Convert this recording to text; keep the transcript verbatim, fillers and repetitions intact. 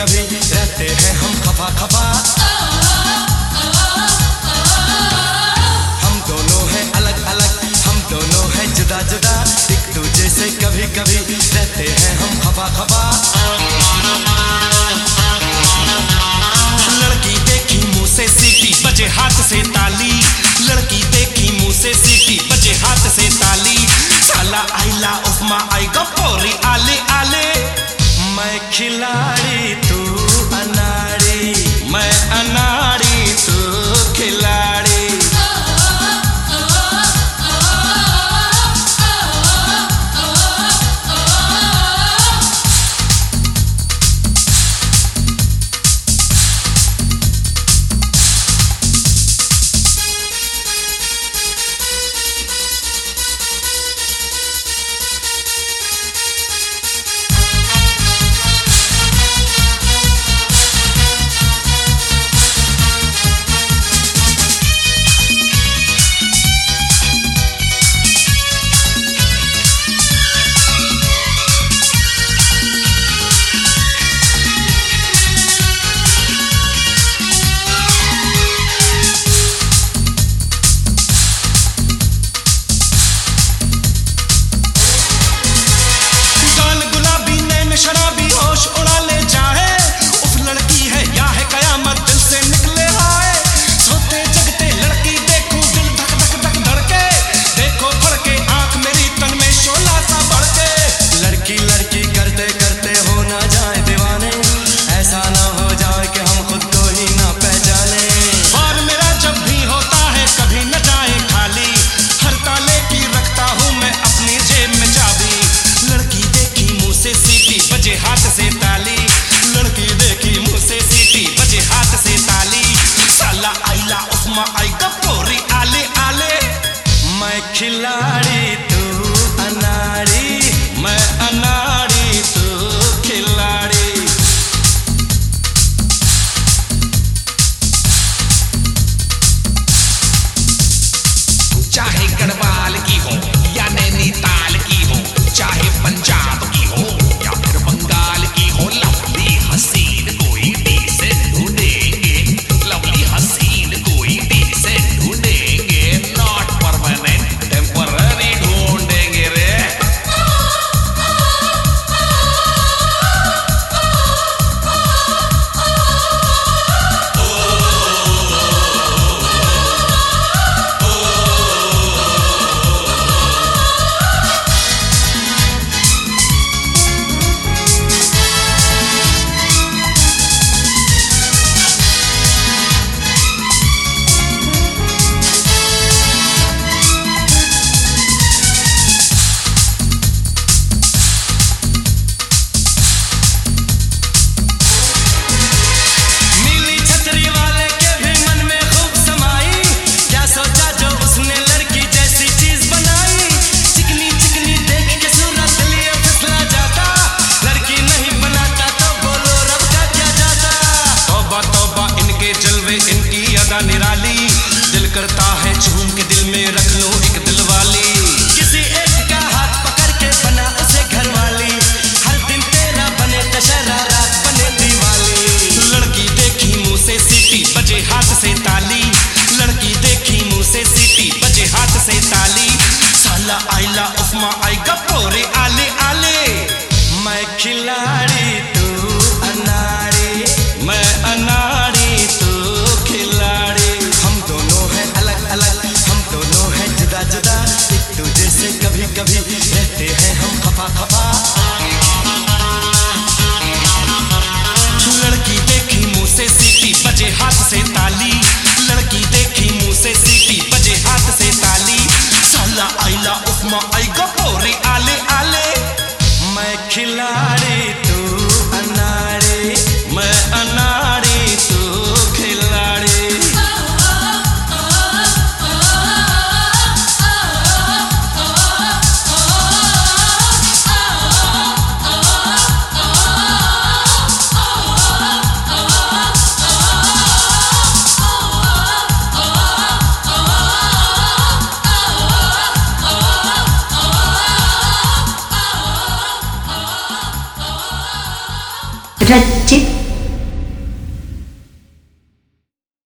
कभी रहते हैं हम खफा खफा। हम दोनों हैं अलग अलग, हम दोनों हैं जुदा जुदा, एक दूजे से कभी कभी रहते हैं हम खफा खफा। लड़की देखी मुंह से सीटी बजे हाथ से ताली, लड़की देखी मुंह से सीटी बजे हाथ से ताली। साला आइला उपमा आई गपोरी आले आले। मैं खिलाड़ी तू अनाड़ी, मैं अनाड़ी तू खिलाड़ी। शराबी होश उड़ा ले जाए, उस लड़की है या है कयामत दिल से निकले आए। सोते जगते लड़की देखूं दिल धक धक धक धड़के, देखो फड़के आंख मेरी तन में शोला सा बढ़के। लड़की लड़की करते करते हो ना जाए दीवाने, ऐसा ना हो जाए कि हम खुद को ही ना पहचाने। और मेरा जब भी होता है कभी न जाए खाली, हर ताले की रखता हूँ मैं अपनी जेब में चाबी। लड़की देखी मुंह से सीटी बजे हाथ से ताली, लड़की देखी मुंह से सीटी बजे हाथ से ताली। साला आइला उपमा आई गपोरी आले आले। मैं खिलाड़ी तू अनाड़ी, मैं अनाड़ी तू खिलाड़ी। चाहे गढ़वाल की हो या नैनीताल की हो, चाहे पंजाब की हो या फिर बंगाल की हो, लवली हसीन कोई डिसेंट ढूंढेंगे, लवली हसीन कोई डिसेंट ढूंढेंगे। नॉट परमानेंट टेम्पररी ढूंढेंगे रे। इनकी अदा निराली, दिल करता है झूम के दिल में रख लो एक दिलवाली। किसी एक का हाथ पकड़ के बना उसे घरवाली, हर दिन तेरा बने दशहरा रात बने दिवाली। लड़की देखी मुंह से सीटी बजे हाथ से ताली, लड़की देखी मुंह से सीटी बजे हाथ से ताली। साला आइला उपमा आई गपोरी आले आले। मैं खिलाड़ी तू अनाड़ी, मैं अनाड़ी तू खिलाड़ी। हम दोनों हैं अलग अलग, हम दोनों हैं जुदा जुदा, एक दूजे से कभी कभी रहते हैं हम खफा खफा। लड़की देखी मुंह से सीटी बजे हाथ से ताली, लड़की देखी मुंह से सीटी बजे हाथ से ताली। साला आइला उपमा आई गपोरी आले आले। मैं खिलाड़ी तू अनाड़ी, मैं अनाड़ी तू खिलाड़ी। रचित